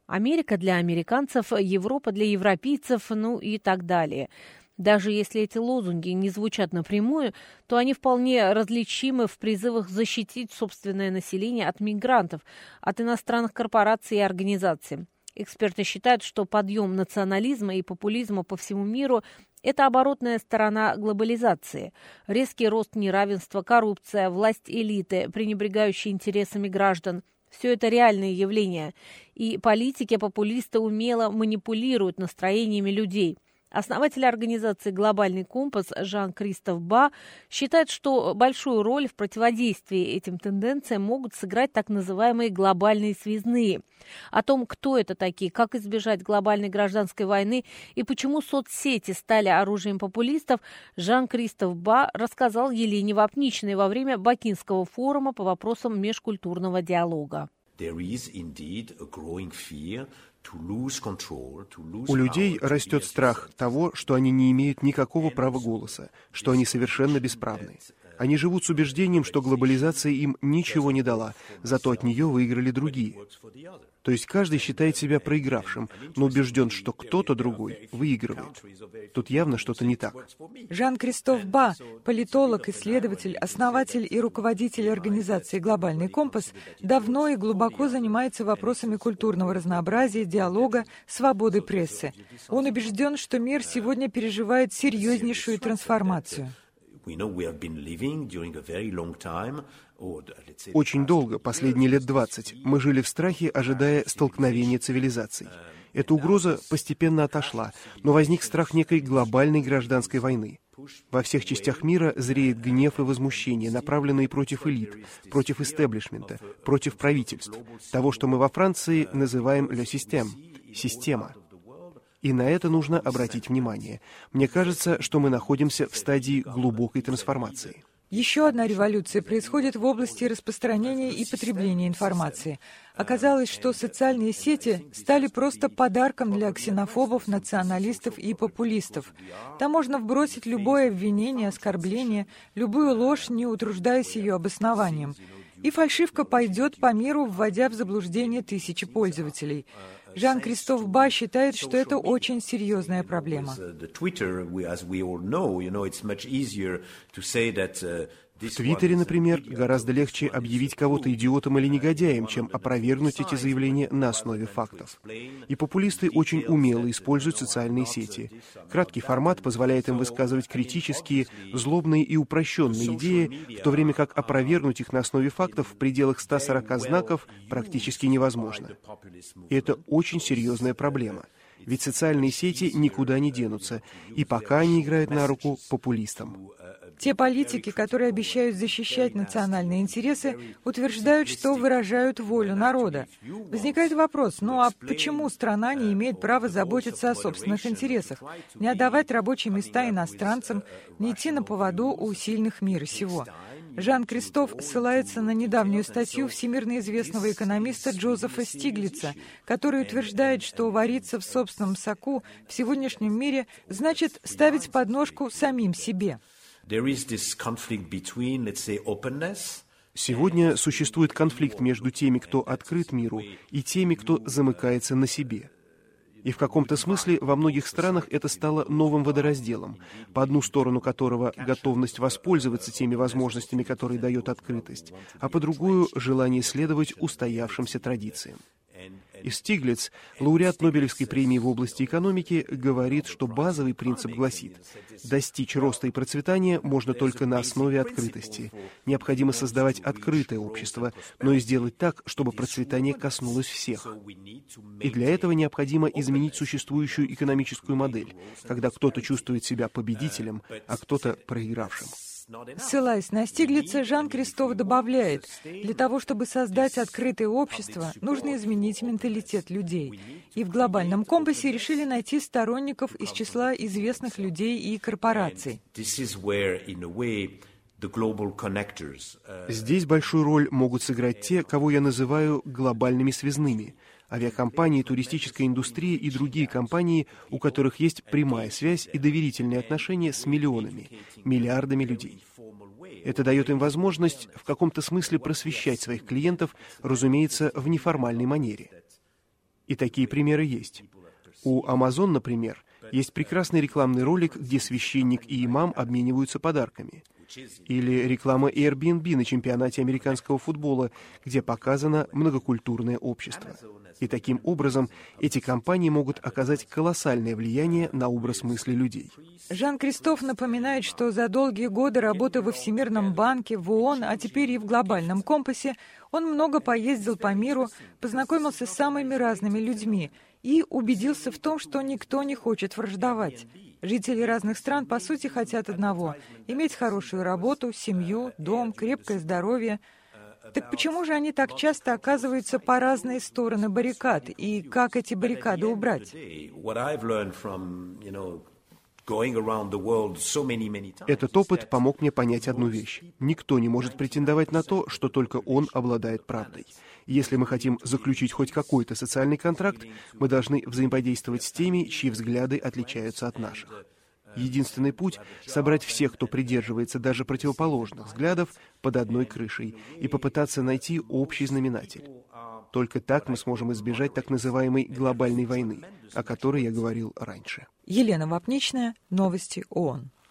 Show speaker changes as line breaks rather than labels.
Америка для американцев, Европа для европейцев, ну и так далее. Даже если эти лозунги не звучат напрямую, то они вполне различимы в призывах защитить собственное население от мигрантов, от иностранных корпораций и организаций. Эксперты считают, что подъем национализма и популизма по всему миру – это оборотная сторона глобализации. Резкий рост неравенства, коррупция, власть элиты, пренебрегающие интересами граждан – все это реальные явления. И политики-популисты умело манипулируют настроениями людей. Основатель организации «Глобальный компас» Жан-Кристоф Ба считает, что большую роль в противодействии этим тенденциям могут сыграть так называемые глобальные связные. О том, кто это такие, как избежать глобальной гражданской войны и почему соцсети стали оружием популистов, Жан-Кристоф Ба рассказал Елене Вапничной во время Бакинского форума по вопросам межкультурного диалога.
У людей растет страх того, что они не имеют никакого права голоса, что они совершенно бесправны. Они живут с убеждением, что глобализация им ничего не дала, зато от нее выиграли другие. То есть каждый считает себя проигравшим, но убежден, что кто-то другой выигрывает. Тут явно что-то не так.
Жан-Кристоф Ба, политолог, исследователь, основатель и руководитель организации «Глобальный компас», давно и глубоко занимается вопросами культурного разнообразия, диалога, свободы прессы. Он убежден, что мир сегодня переживает серьезнейшую трансформацию.
Очень долго, последние лет 20, мы жили в страхе, ожидая столкновения цивилизаций. Эта угроза постепенно отошла, но возник страх некой глобальной гражданской войны. Во всех частях мира зреет гнев и возмущение, направленные против элит, против истеблишмента, против правительств, того, что мы во Франции называем «le système» — «система». И на это нужно обратить внимание. Мне кажется, что мы находимся в стадии глубокой трансформации.
Еще одна революция происходит в области распространения и потребления информации. Оказалось, что социальные сети стали просто подарком для ксенофобов, националистов и популистов. Там можно вбросить любое обвинение, оскорбление, любую ложь, не утруждаясь ее обоснованием. И фальшивка пойдет по миру, вводя в заблуждение тысячи пользователей. Жан-Кристоф Ба считает, что это очень серьезная проблема.
В Твиттере, например, гораздо легче объявить кого-то идиотом или негодяем, чем опровергнуть эти заявления на основе фактов. И популисты очень умело используют социальные сети. Краткий формат позволяет им высказывать критические, злобные и упрощенные идеи, в то время как опровергнуть их на основе фактов в пределах 140 знаков практически невозможно. И это очень серьезная проблема. Ведь социальные сети никуда не денутся, и пока они играют на руку популистам.
Те политики, которые обещают защищать национальные интересы, утверждают, что выражают волю народа. Возникает вопрос, а почему страна не имеет права заботиться о собственных интересах, не отдавать рабочие места иностранцам, не идти на поводу у сильных мира сего? Жан-Кристоф ссылается на недавнюю статью всемирно известного экономиста Джозефа Стиглица, который утверждает, что вариться в собственном соку в сегодняшнем мире значит ставить подножку самим себе.
Сегодня существует конфликт между теми, кто открыт миру, и теми, кто замыкается на себе. И в каком-то смысле во многих странах это стало новым водоразделом, по одну сторону которого готовность воспользоваться теми возможностями, которые дает открытость, а по другую — желание следовать устоявшимся традициям. И Стиглиц, лауреат Нобелевской премии в области экономики, говорит, что базовый принцип гласит: достичь роста и процветания можно только на основе открытости. Необходимо создавать открытое общество, но и сделать так, чтобы процветание коснулось всех. И для этого необходимо изменить существующую экономическую модель, когда кто-то чувствует себя победителем, а кто-то проигравшим.
Ссылаясь на Стиглица, Жан-Кристоф добавляет, для того, чтобы создать открытое общество, нужно изменить менталитет людей. И в глобальном компасе решили найти сторонников из числа известных людей и корпораций.
Здесь большую роль могут сыграть те, кого я называю глобальными связными. Авиакомпании, туристическая индустрия и другие компании, у которых есть прямая связь и доверительные отношения с миллионами, миллиардами людей. Это дает им возможность в каком-то смысле просвещать своих клиентов, разумеется, в неформальной манере. И такие примеры есть. У Amazon, например, есть прекрасный рекламный ролик, где священник и имам обмениваются подарками. Или реклама Airbnb на чемпионате американского футбола, где показано многокультурное общество. И таким образом эти компании могут оказать колоссальное влияние на образ мысли людей.
Жан-Кристоф напоминает, что за долгие годы работы во Всемирном банке, в ООН, а теперь и в Глобальном компасе, он много поездил по миру, познакомился с самыми разными людьми и убедился в том, что никто не хочет враждовать. Жители разных стран, по сути, хотят одного — иметь хорошую работу, семью, дом, крепкое здоровье. Так почему же они так часто оказываются по разные стороны баррикад? И как эти баррикады убрать?
Этот опыт помог мне понять одну вещь. Никто не может претендовать на то, что только он обладает правдой. Если мы хотим заключить хоть какой-то социальный контракт, мы должны взаимодействовать с теми, чьи взгляды отличаются от наших. Единственный путь — собрать всех, кто придерживается даже противоположных взглядов, под одной крышей и попытаться найти общий знаменатель. Только так мы сможем избежать так называемой глобальной войны, о которой я говорил раньше.
Елена Вапничная, Новости ООН.